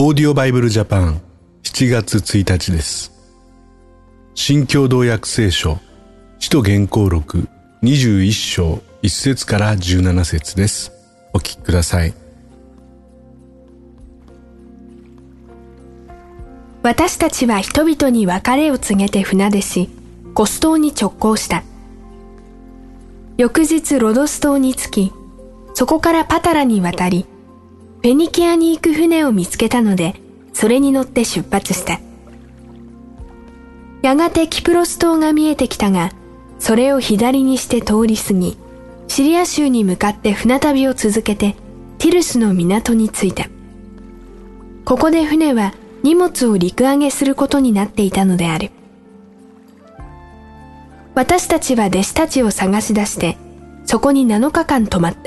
オーディオバイブルジャパン7月1日です。新共同訳聖書使徒言行録21章1節から17節です。お聞きください。 私たちは人々に別れを告げて船出し、コス島に直行した。翌日ロドス島に着き、そこからパタラに渡り、フェニキアに行く船を見つけたので、それに乗って出発した。やがてキプロス島が見えてきたが、それを左にして通り過ぎ、シリア州に向かって船旅を続けて、ティルスの港に着いた。ここで船は荷物を陸揚げすることになっていたのである。私たちは弟子たちを探し出して、そこに7日間泊まった。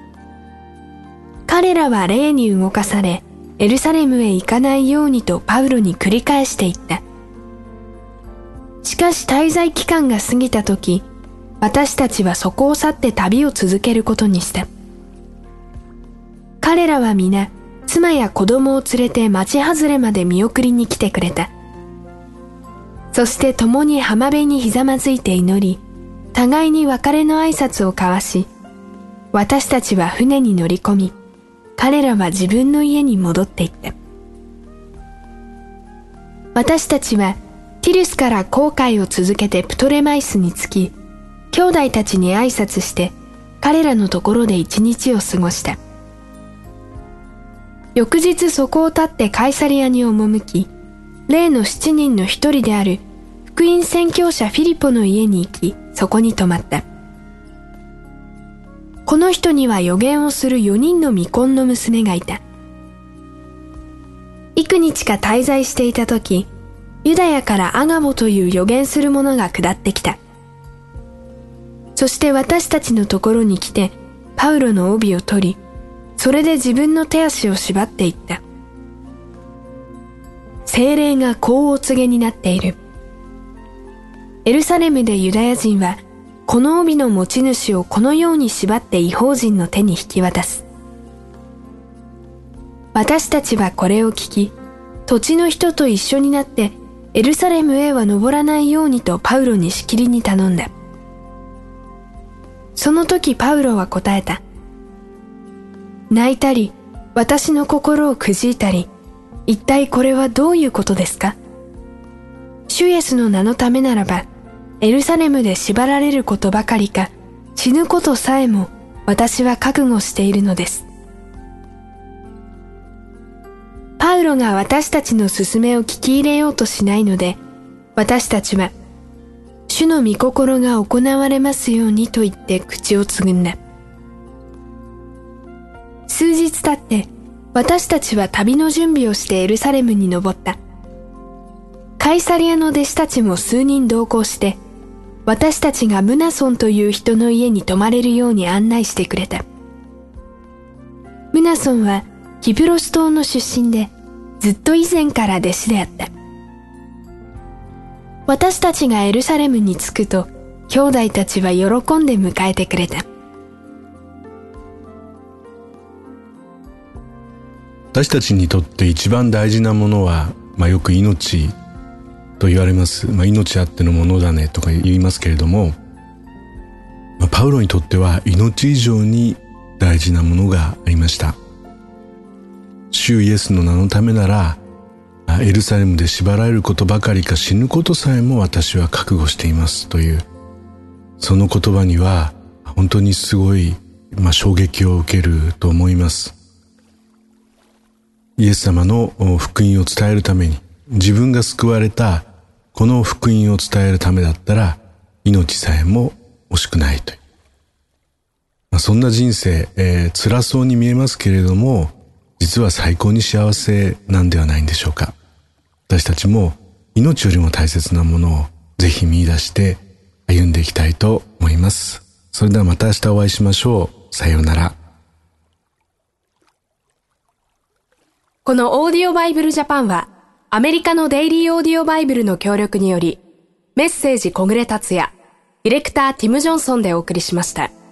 彼らは霊に動かされ、エルサレムへ行かないようにとパウロに繰り返して言った。しかし滞在期間が過ぎた時、私たちはそこを去って旅を続けることにした。彼らは皆、妻や子供を連れて町外れまで見送りに来てくれた。そして共に浜辺にひざまずいて祈り、互いに別れの挨拶を交わし、私たちは船に乗り込み、彼らは自分の家に戻っていった。私たちはティルスから航海を続けてプトレマイスに着き、兄弟たちに挨拶して彼らのところで一日を過ごした。翌日そこを立ってカイサリアに赴き、例の7人の一人である福音宣教者フィリポの家に行き、そこに泊まった。この人には預言をする4人の未婚の娘がいた。幾日か滞在していたとき、ユダヤからアガボという預言する者が下ってきた。そして私たちのところに来て、パウロの帯を取り、それで自分の手足を縛っていった。聖霊がこうお告げになっている。エルサレムでユダヤ人は、この帯の持ち主をこのように縛って異邦人の手に引き渡す。私たちはこれを聞き、土地の人と一緒になってエルサレムへは登らないようにとパウロにしきりに頼んだ。その時パウロは答えた。泣いたり、私の心をくじいたり、一体これはどういうことですか？主イエスの名のためならば、エルサレムで縛られることばかりか、死ぬことさえも私は覚悟しているのです。パウロが私たちの勧めを聞き入れようとしないので、私たちは、主の御心が行われますようにと言って口をつぐんだ。数日経って、私たちは旅の準備をしてエルサレムに登った。カイサリアの弟子たちも数人同行して、私たちがムナソンという人の家に泊まれるように案内してくれた。ムナソンはキプロス島の出身で、ずっと以前から弟子であった。私たちがエルサレムに着くと、兄弟たちは喜んで迎えてくれた。 私たちにとって一番大事なものは、よく命と言われます。命あってのものだねとか言いますけれども、パウロにとっては命以上に大事なものがありました。主イエスの名のためなら、エルサレムで縛られることばかりか死ぬことさえも私は覚悟していますという、その言葉には本当にすごい、衝撃を受けると思います。イエス様の福音を伝えるために、自分が救われたこの福音を伝えるためだったら命さえも惜しくないという、そんな人生、辛そうに見えますけれども、実は最高に幸せなんではないんでしょうか。私たちも命よりも大切なものをぜひ見出して歩んでいきたいと思います。それではまた明日お会いしましょう。さようなら。 このオーディオバイブルジャパンは、アメリカのデイリーオーディオバイブルの協力により、メッセージ小暮達也、ディレクターティム・ジョンソンでお送りしました。